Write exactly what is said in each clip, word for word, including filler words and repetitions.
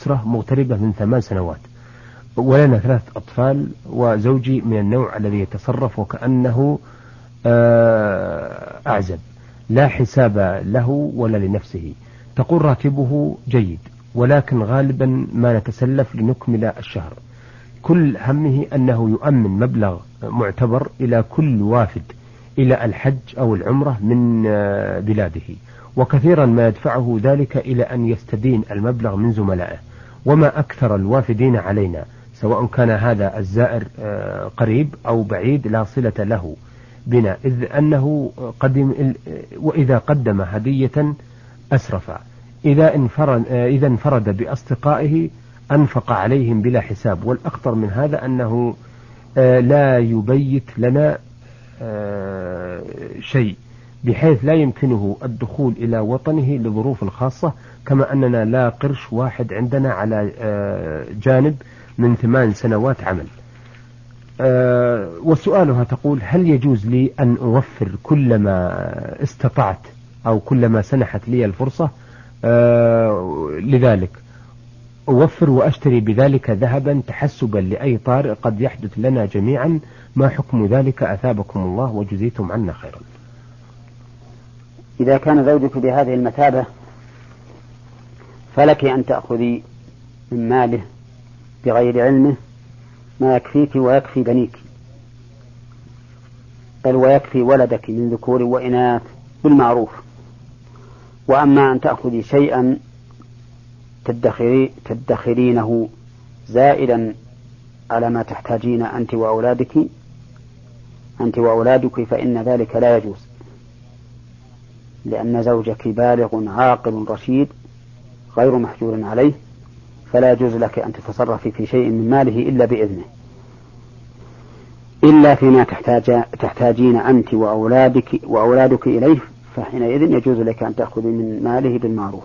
أسرة مغتربة من ثمان سنوات، ولنا ثلاث أطفال، وزوجي من النوع الذي يتصرف وكأنه أعزب، لا حساب له ولا لنفسه. تقول راتبه جيد، ولكن غالبا ما نتسلف لنكمل الشهر. كل همه أنه يؤمن مبلغ معتبر إلى كل وافد إلى الحج أو العمرة من بلاده، وكثيرا ما يدفعه ذلك إلى أن يستدين المبلغ من زملائه. وما أكثر الوافدين علينا، سواء كان هذا الزائر قريب أو بعيد لا صلة له بنا، إذ أنه قدم وإذا قدم هدية أسرف، إذا انفرد, إذا انفرد بأصدقائه أنفق عليهم بلا حساب. والأخطر من هذا أنه لا يبيت لنا شيء، بحيث لا يمكنه الدخول إلى وطنه لظروف خاصة، كما أننا لا قرش واحد عندنا على جانب من ثمان سنوات عمل. وسؤالها تقول: هل يجوز لي أن أوفر كلما استطعت أو كلما سنحت لي الفرصة لذلك، أوفر وأشتري بذلك ذهبا تحسبا لأي طارئ قد يحدث لنا جميعا؟ ما حكم ذلك؟ أثابكم الله وجزيتم عنا خيرا. إذا كان زوجك بهذه المثابة فلك أن تأخذي من ماله بغير علمه ما يكفيك ويكفي بنيك، بل ويكفي ولدك من ذكور وإناث بالمعروف. وأما أن تأخذي شيئا تدخري تدخرينه زائدا على ما تحتاجين أنت وأولادك أنت وأولادك فإن ذلك لا يجوز، لأن زوجك بالغ عاقل رشيد غير محجور عليه، فلا يجوز لك أن تتصرفي في شيء من ماله إلا بإذنه، إلا فيما تحتاج تحتاجين أنت وأولادك وأولادك إليه، فحينئذ يجوز لك أن تأخذي من ماله بالمعروف.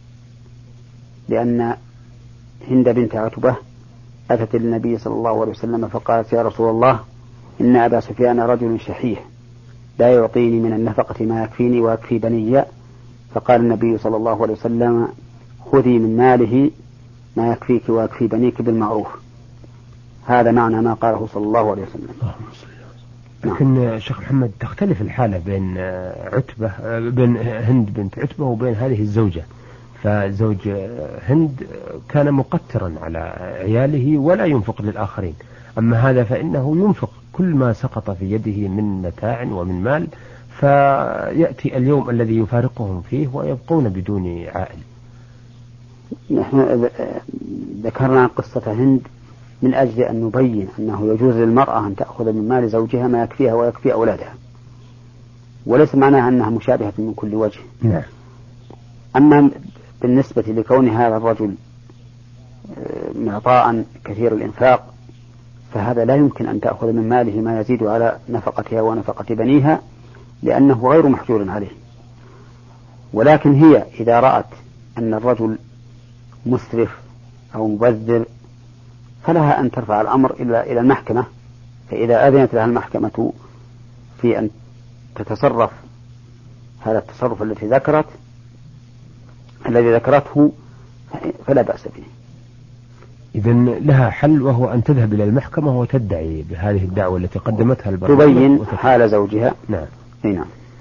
لأن هند بنت عتبة أتت للنبي صلى الله عليه وسلم فقالت: يا رسول الله، إن أبا سفيان رجل شحيح لا يعطيني من النفقة ما يكفيني ويكفي بني. فقال النبي صلى الله عليه وسلم: خذي من ماله ما يكفيك ويكفي بنيك بالمعروف. هذا معنى ما قاله صلى الله عليه وسلم. لكن شيخ محمد تختلف الحالة بين عتبة بين هند بنت عتبة وبين هذه الزوجة. فزوج هند كان مقترا على عياله ولا ينفق للآخرين، أما هذا فإنه ينفق كل ما سقط في يده من متاع ومن مال، فيأتي اليوم الذي يفارقهم فيه ويبقون بدون عائل. نحن ذكرنا قصة هند من أجل أن نبين أنه يجوز للمرأة أن تأخذ من مال زوجها ما يكفيها ويكفي أولادها، وليس معناها أنها مشابهة من كل وجه. نعم. أما بالنسبة لكون هذا الرجل معطاء كثير الإنفاق، فهذا لا يمكن أن تأخذ من ماله ما يزيد على نفقتها ونفقة بنيها، لأنه غير محجور عليه. ولكن هي إذا رأت أن الرجل مسرف أو مبذر فلها أن ترفع الأمر إلى إلى المحكمة، فإذا أذنت لها المحكمة في أن تتصرف هذا التصرف الذي ذكرت الذي ذكرته فلا بأس به. إذن لها حل، وهو أن تذهب إلى المحكمة وتدعي بهذه الدعوة التي قدمتها البرلمان، تبين حال زوجها. نعم. نعم.